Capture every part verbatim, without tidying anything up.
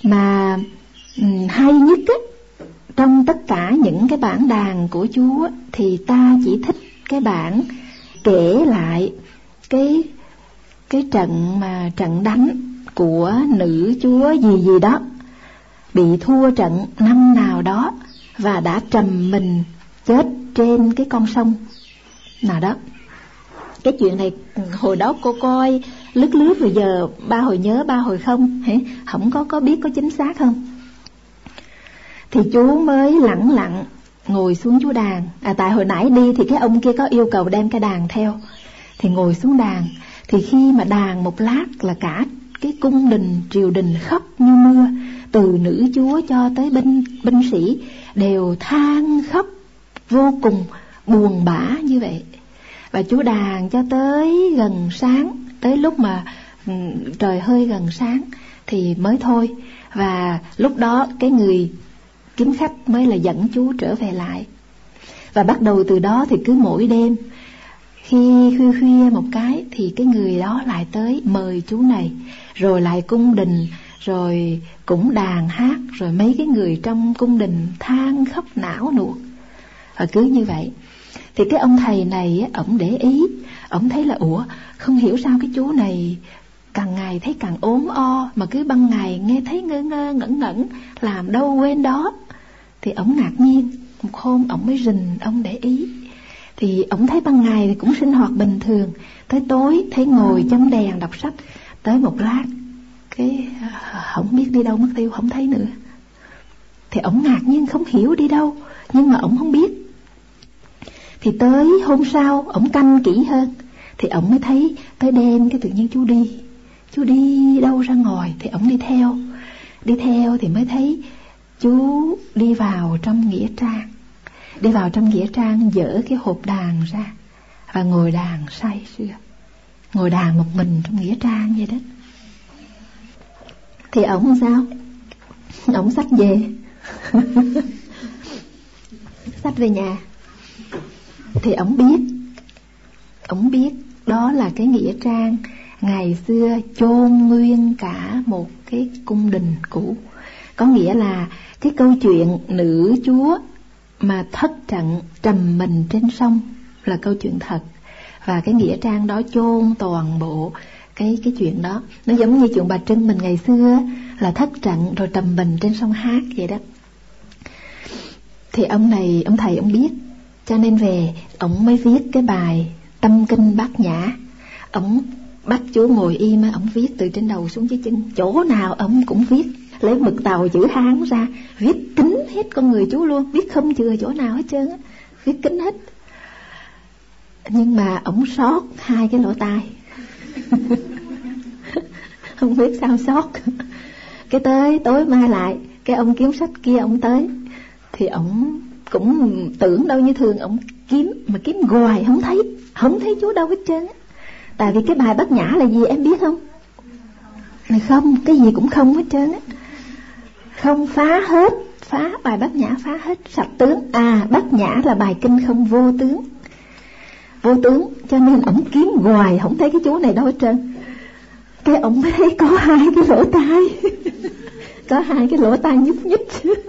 Mà um, hay nhất á, trong tất cả những cái bản đàn của Chúa thì ta chỉ thích cái bản kể lại cái cái trận mà trận đánh của nữ chúa gì gì đó bị thua trận năm nào đó và đã trầm mình chết trên cái con sông nào đó. Cái chuyện này hồi đó cô coi lướt lướt rồi giờ ba hồi nhớ ba hồi không, không có có biết có chính xác không. Thì chú mới lẳng lặng ngồi xuống chú đàn. À tại hồi nãy đi thì cái ông kia có yêu cầu đem cái đàn theo, thì ngồi xuống đàn. Thì khi mà đàn một lát là cả cái cung đình triều đình khóc như mưa, từ nữ chúa cho tới binh binh sĩ đều than khóc vô cùng buồn bã như vậy. Và chú đàn cho tới gần sáng, tới lúc mà trời hơi gần sáng thì mới thôi. Và lúc đó cái người kiếm khách mới là dẫn chú trở về lại. Và bắt đầu từ đó thì cứ mỗi đêm khi khuya khuya một cái thì cái người đó lại tới mời chú này, rồi lại cung đình, rồi cũng đàn hát, rồi mấy cái người trong cung đình than khóc não nuột. Và cứ như vậy. Thì cái ông thầy này ổng để ý, ổng thấy là ủa không hiểu sao cái chú này càng ngày thấy càng ốm o, mà cứ ban ngày nghe thấy ngơ ngơ ngẩn ngẩn, làm đâu quên đó. Thì ổng ngạc nhiên. Một hôm ổng mới rình ông để ý. Thì ổng thấy ban ngày thì cũng sinh hoạt bình thường, tới tối thấy ngồi châm đèn đọc sách. Tới một lát cái không biết đi đâu mất tiêu, không thấy nữa. Thì ổng ngạc nhiên không hiểu đi đâu, nhưng mà ổng không biết. Thì tới hôm sau ổng canh kỹ hơn, thì ổng mới thấy tới đêm cái tự nhiên chú đi. Chú đi đâu ra ngoài thì ổng đi theo. Đi theo thì mới thấy chú đi vào trong nghĩa trang. Đi vào trong nghĩa trang dỡ cái hộp đàn ra và ngồi đàn say sưa. Ngồi đàn một mình trong nghĩa trang vậy đó. Thì ổng sao? Ổng xách về. Xách về nhà. Thì ổng biết, ổng biết đó là cái nghĩa trang ngày xưa chôn nguyên cả một cái cung đình cũ. Có nghĩa là cái câu chuyện nữ chúa mà thất trận trầm mình trên sông là câu chuyện thật. Và cái nghĩa trang đó chôn toàn bộ cái cái chuyện đó. Nó giống như chuyện bà Trưng mình ngày xưa là thất trận rồi trầm mình trên sông Hát vậy đó. Thì ông này, ông thầy ông biết, cho nên về ông mới viết cái bài Tâm Kinh Bát Nhã. Ông bắt chú ngồi im, ông viết từ trên đầu xuống dưới chân, chỗ nào ông cũng viết, lấy mực tàu chữ Hán ra viết kín hết con người chú luôn, viết không chừa chỗ nào hết trơn á, viết kín hết. Nhưng mà ổng sót hai cái lỗ tai. Không biết sao sót. Cái tới tối mai lại cái ông kiếm sách kia ông tới, thì ổng cũng tưởng đâu như thường, ổng kiếm mà kiếm hoài không thấy, không thấy chú đâu hết trơn. Tại vì cái bài Bát Nhã là gì em biết không? Này không, cái gì cũng không hết trơn á. Không, phá hết, phá bài Bát Nhã phá hết, sạch tướng. À, Bát Nhã là bài kinh không vô tướng. Vô tướng, cho nên ổng kiếm hoài không thấy cái chú này đâu hết trơn. Cái ổng mới thấy có hai cái lỗ tai. Có hai cái lỗ tai nhúc nhích.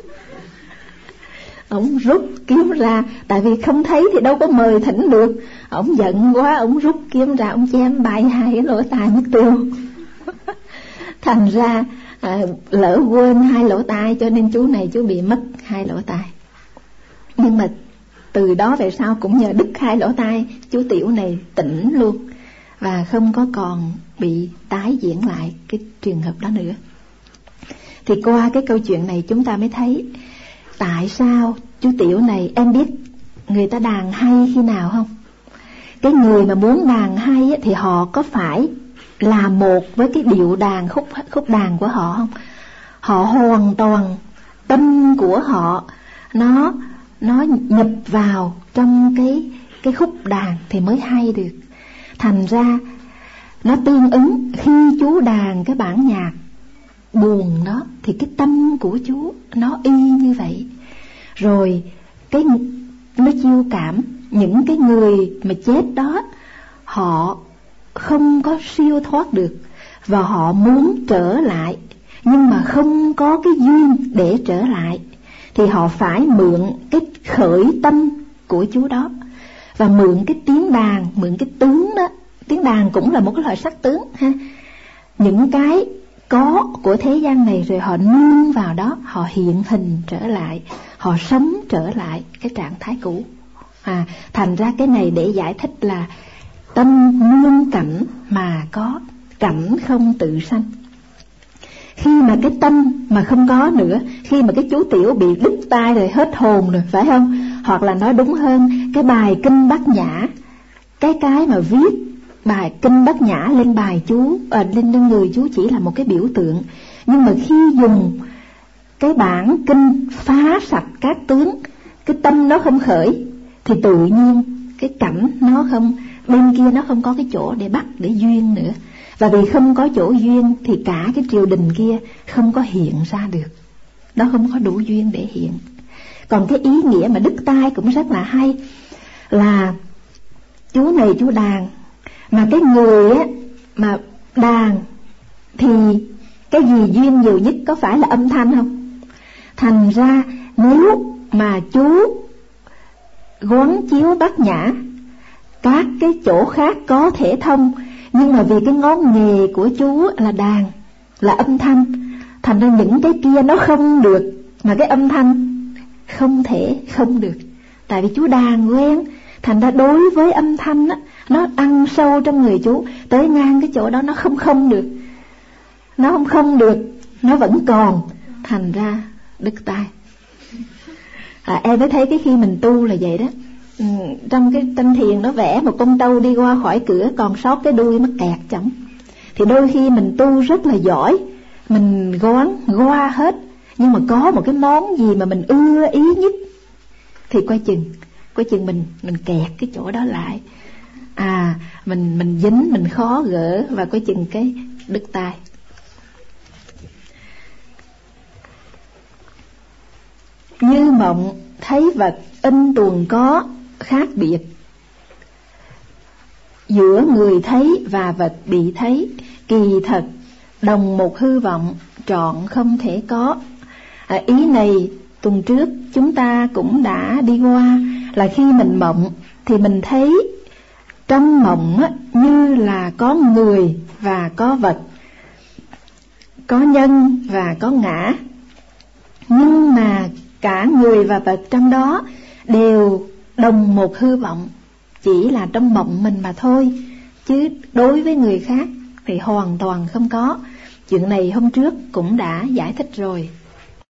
Ổng rút kiếm ra, tại vì không thấy thì đâu có mời thỉnh được. Ổng giận quá, ổng rút kiếm ra, ổng chém bay hai cái lỗ tai mất tiêu. Thành ra à, lỡ quên hai lỗ tai, cho nên chú này chú bị mất hai lỗ tai. Nhưng mà từ đó về sau cũng nhờ đứt hai lỗ tai, chú Tiểu này tỉnh luôn và không có còn bị tái diễn lại cái trường hợp đó nữa. Thì qua cái câu chuyện này chúng ta mới thấy tại sao chú Tiểu này, em biết người ta đàn hay khi nào không? Cái người mà muốn đàn hay thì họ có phải là một với cái điệu đàn, khúc khúc đàn của họ không? Họ hoàn toàn tâm của họ nó nó nhập vào trong cái cái khúc đàn thì mới hay được. Thành ra nó tương ứng, khi chú đàn cái bản nhạc buồn đó thì cái tâm của chú nó y như vậy. Rồi cái nó chiêu cảm những cái người mà chết đó, họ không có siêu thoát được và họ muốn trở lại nhưng mà không có cái duyên để trở lại, thì họ phải mượn cái khởi tâm của chú đó, và mượn cái tiếng đàn, mượn cái tướng đó. Tiếng đàn cũng là một cái loại sắc tướng ha. Những cái có của thế gian này, rồi họ nương vào đó, họ hiện hình trở lại, họ sống trở lại cái trạng thái cũ. À, thành ra cái này để giải thích là tâm nương cảnh mà có, cảnh không tự sanh. Khi mà cái tâm mà không có nữa, khi mà cái chú Tiểu bị đứt tai rồi, hết hồn rồi, phải không? Hoặc là nói đúng hơn, cái bài kinh Bát Nhã, cái cái mà viết bài kinh Bát Nhã lên bài chú, à, lên lên người chú chỉ là một cái biểu tượng. Nhưng mà khi dùng cái bản kinh phá sạch các tướng, cái tâm nó không khởi, thì tự nhiên cái cảnh nó không, bên kia nó không có cái chỗ để bắt, để duyên nữa. Và vì không có chỗ duyên thì cả cái triều đình kia không có hiện ra được, nó không có đủ duyên để hiện. Còn cái ý nghĩa mà đứt tai cũng rất là hay, là chú này chú đàn, mà cái người á mà đàn thì cái gì duyên nhiều nhất, có phải là âm thanh không? Thành ra nếu mà chú quán chiếu Bát Nhã, các cái chỗ khác có thể thông, nhưng mà vì cái ngón nghề của chú là đàn, là âm thanh, thành ra những cái kia nó không được, mà cái âm thanh không thể không được. Tại vì chú đàn quen, thành ra đối với âm thanh á, nó ăn sâu trong người chú, tới ngang cái chỗ đó nó không không được, nó không không được, nó vẫn còn, thành ra đứt tai. À, em mới thấy cái khi mình tu là vậy đó. Ừ, trong cái Tâm Thiền nó vẽ một con trâu đi qua khỏi cửa, còn sót cái đuôi mắc kẹt chổng. Thì đôi khi mình tu rất là giỏi, mình quán qua hết, nhưng mà có một cái món gì mà mình ưa ý nhất thì coi chừng, coi chừng mình mình kẹt cái chỗ đó lại. À, mình mình dính, mình khó gỡ, và coi chừng cái đứt tai. Như mộng thấy vật in tuồng có khác biệt, giữa người thấy và vật bị thấy, kỳ thật đồng một hư vọng, trọn không thể có. À, ý này tuần trước chúng ta cũng đã đi qua, là khi mình mộng thì mình thấy trong mộng á, như là có người và có vật, có nhân và có ngã, nhưng mà cả người và vật trong đó đều đồng một hư vọng, chỉ là trong mộng mình mà thôi, chứ đối với người khác thì hoàn toàn không có. Chuyện này hôm trước cũng đã giải thích rồi.